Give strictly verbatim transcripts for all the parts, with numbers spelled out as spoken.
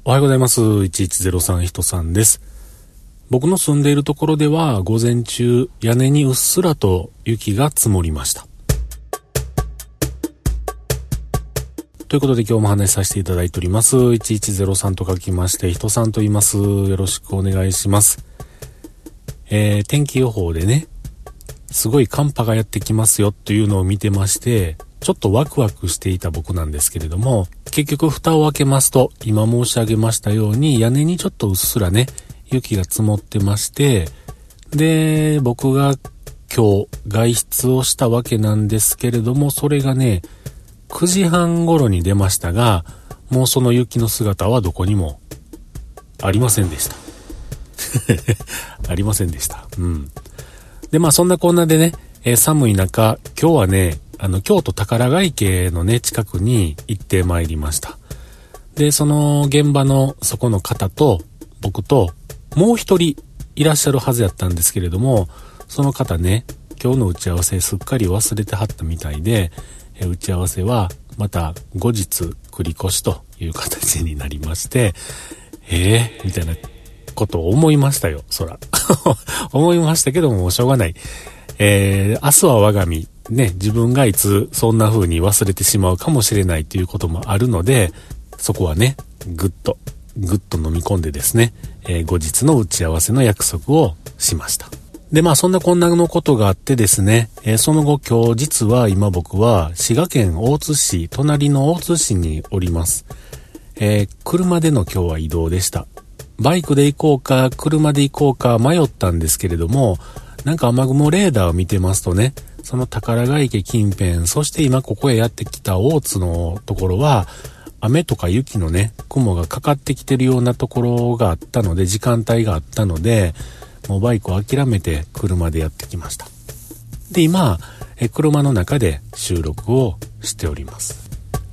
おはようございます。いちいちゼロさん人さんです。僕の住んでいるところでは午前中屋根にうっすらと雪が積もりました。ということで今日も話しさせていただいております。いちいちゼロさんと書きまして人さんと言います。よろしくお願いします。えー、天気予報でね、すごい寒波がやってきますよというのを見てまして、ちょっとワクワクしていた僕なんですけれども、結局蓋を開けますと今申し上げましたように屋根にちょっとうっすらね雪が積もってまして、で僕が今日外出をしたわけなんですけれども、それがねくじはん頃に出ましたが、もうその雪の姿はどこにもありませんでしたありませんでした。うんでまあそんなこんなでね、えー、寒い中今日はねあの京都宝ヶ池のね近くに行ってまいりました。でその現場のそこの方と僕ともう一人いらっしゃるはずやったんですけれども、その方ね今日の打ち合わせすっかり忘れてはったみたいで、え打ち合わせはまた後日繰り越しという形になりまして、えーみたいなことを思いましたよ。そら思いましたけどもしょうがない。えー、明日は我が身ね、自分がいつそんな風に忘れてしまうかもしれないということもあるので、そこはねぐっとぐっと飲み込んでですね、えー、後日の打ち合わせの約束をしました。でまあそんなこんなのことがあってですね、えー、その後今日実は今僕は滋賀県大津市、隣の大津市におります。えー、車での今日は移動でした。バイクで行こうか車で行こうか迷ったんですけれども、なんか雨雲レーダーを見てますとね、その宝ヶ池近辺、そして今ここへやってきた大津のところは雨とか雪のね雲がかかってきてるようなところがあったので、時間帯があったのでもうバイクを諦めて車でやってきました。で今え車の中で収録をしております。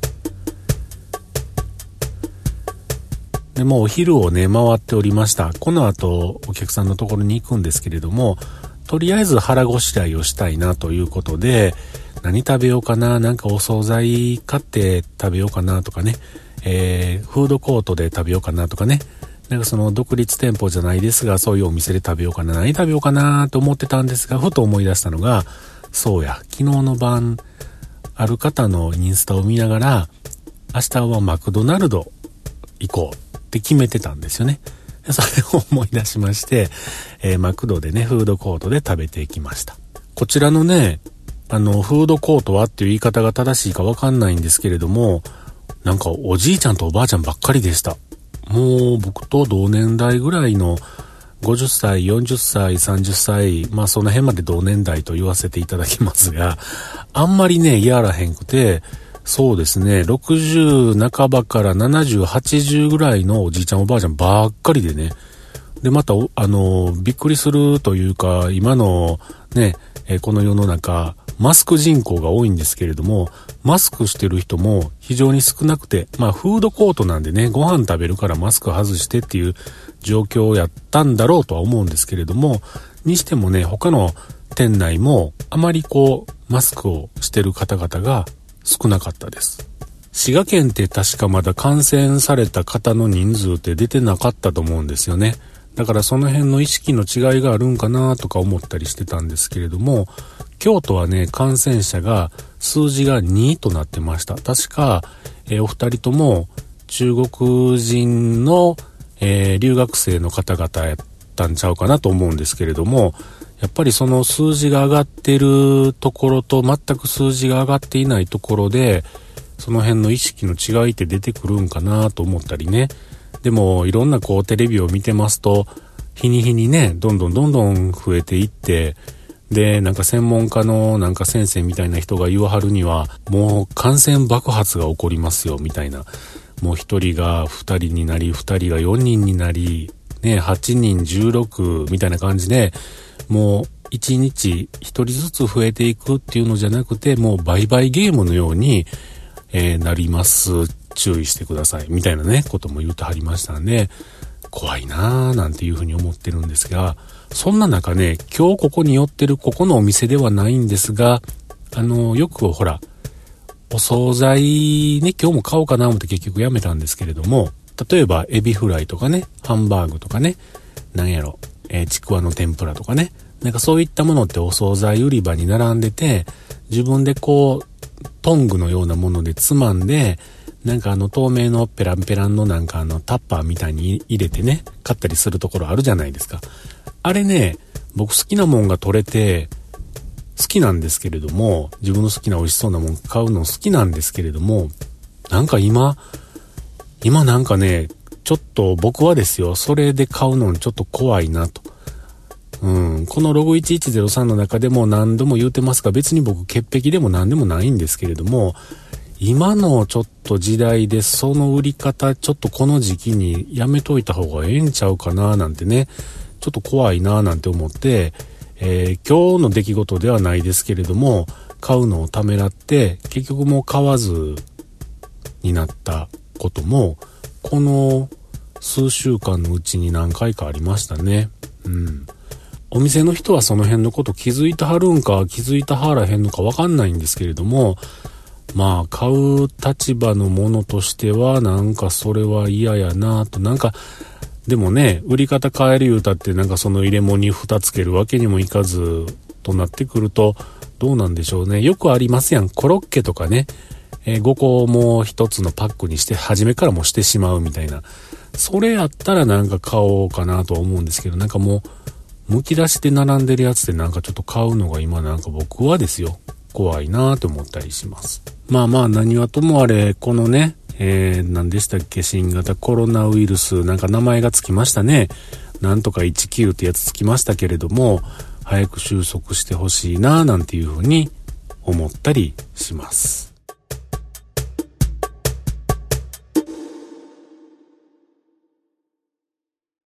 でもうお昼をね回っておりました。この後お客さんのところに行くんですけれども、とりあえず腹ごしらえをしたいなということで、何食べようかな、なんかお惣菜買って食べようかなとかね、えー、フードコートで食べようかなとかね、なんかその独立店舗じゃないですがそういうお店で食べようかな、何食べようかなと思ってたんですが、ふと思い出したのが、そうや昨日の晩ある方のインスタを見ながら明日はマクドナルド行こうって決めてたんですよね。それを思い出しまして、えー、マクドでねフードコートで食べていきました。こちらのねあのフードコートはっていう言い方が正しいかわかんないんですけれども、なんかおじいちゃんとおばあちゃんばっかりでした。もう僕と同年代ぐらいのごじゅっさい、よんじゅっさい、さんじゅっさい、まあその辺まで同年代と言わせていただきますが、あんまりねやらへんくて、そうですねろくじゅう半ばからななじゅう、はちじゅうぐらいのおじいちゃんおばあちゃんばっかりでね、でまたあのびっくりするというか、今のねえこの世の中マスク人口が多いんですけれども、マスクしてる人も非常に少なくて、まあフードコートなんでねご飯食べるからマスク外してっていう状況やったんだろうとは思うんですけれども、にしてもね他の店内もあまりこうマスクをしてる方々が少なかったです。滋賀県って確かまだ感染された方の人数って出てなかったと思うんですよね。だからその辺の意識の違いがあるんかなとか思ったりしてたんですけれども、京都はね感染者が数字がにとなってました。確か、えー、お二人とも中国人の、えー、留学生の方々やったんちゃうかなと思うんですけれども、やっぱりその数字が上がってるところと全く数字が上がっていないところで、その辺の意識の違いって出てくるんかなと思ったりね。でもいろんなこうテレビを見てますと、日に日にねどんどんどんどん増えていって、でなんか専門家のなんか先生みたいな人が言わはるには、もう感染爆発が起こりますよみたいな、もう一人が二人になり二人が四人になりねはちにんじゅうろくみたいな感じで、もう一日一人ずつ増えていくっていうのじゃなくて、もう売買ゲームのように、えー、なります、注意してくださいみたいなねことも言ってはりましたんで、怖いなーなんていうふうに思ってるんですが、そんな中ね今日ここに寄ってるここのお店ではないんですが、あのよくほらお惣菜ね今日も買おうかな思って結局やめたんですけれども、 例えばエビフライとかね、ハンバーグとかね、なんやろ、えー、ちくわの天ぷらとかね、なんかそういったものってお惣菜売り場に並んでて、自分でこうトングのようなものでつまんで、なんかあの透明のペランペランのなんかあのタッパーみたいに入れてね、買ったりするところあるじゃないですか。あれね、僕好きなもんが取れて好きなんですけれども、自分の好きな美味しそうなもん買うの好きなんですけれども、なんか今今なんかね、ちょっと僕はですよ、それで買うのちょっと怖いなと。うん、このログいちいちゼロさんの中でも何度も言うてますが、別に僕潔癖でも何でもないんですけれども、今のちょっと時代でその売り方ちょっとこの時期にやめといた方がええんちゃうかななんてね、ちょっと怖いななんて思って、えー、今日の出来事ではないですけれども、買うのをためらって結局もう買わずになったこともこの数週間のうちに何回かありましたね。うん。お店の人はその辺のこと気づいてはるんか気づいてはらへんのかわかんないんですけれども、まあ買う立場のものとしてはなんかそれは嫌やなと。なんかでもね、売り方変える言うたってなんかその入れ物に蓋つけるわけにもいかずとなってくるとどうなんでしょうね。よくありますやん、コロッケとかね、えー、ごこも一つのパックにして初めからもしてしまうみたいな、それやったらなんか買おうかなとは思うんですけど、なんかもうむき出しで並んでるやつでなんかちょっと買うのが今なんか僕はですよ、怖いなと思ったりします。まあまあ何はともあれ、このね、えー、何でしたっけ、新型コロナウイルス、なんか名前がつきましたね。なんとかじゅうきゅうってやつつきましたけれども、早く収束してほしいななんていうふうに思ったりします。